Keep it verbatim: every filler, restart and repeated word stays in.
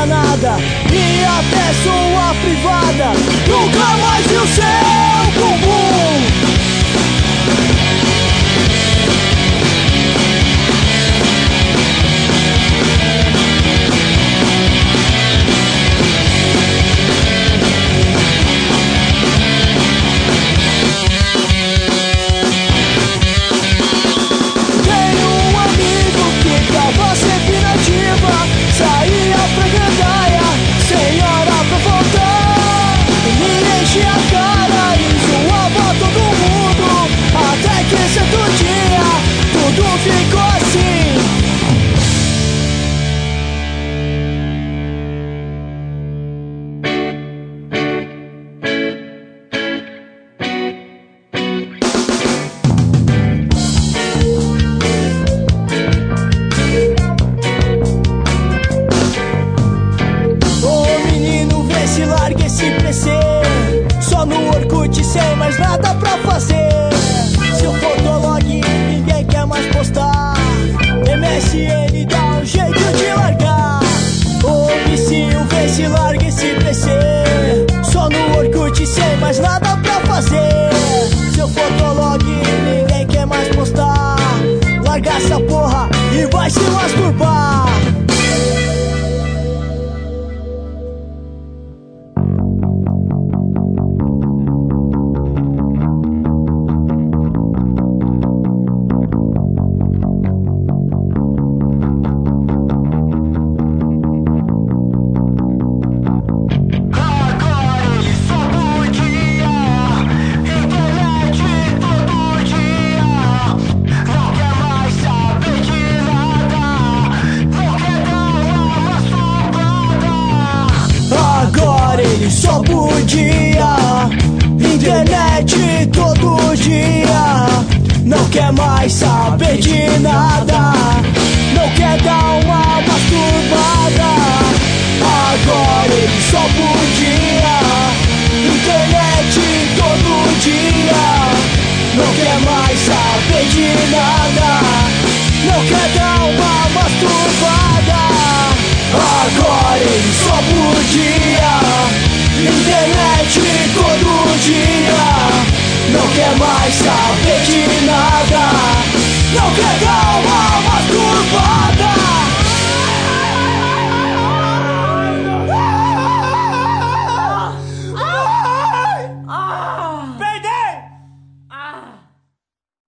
nada e até sua privada nunca mais viu seu bumbum. Saía pra gandaia, sem hora pra voltar. Me enchia a cara e zoava todo mundo, até que certo dia tudo ficou assim. Só no Orkut sem mais nada pra fazer. Seu fotolog ninguém quer mais postar. M S N dá um jeito de largar. Ô vizinho, vê se larga esse P C. Só no Orkut sem mais nada pra fazer. Seu fotolog ninguém quer mais postar. Larga essa porra e vai se masturbar. Ele só podia, internet todo dia. Não quer mais saber de nada, não quer dar uma masturbada. Agora ele só podia, internet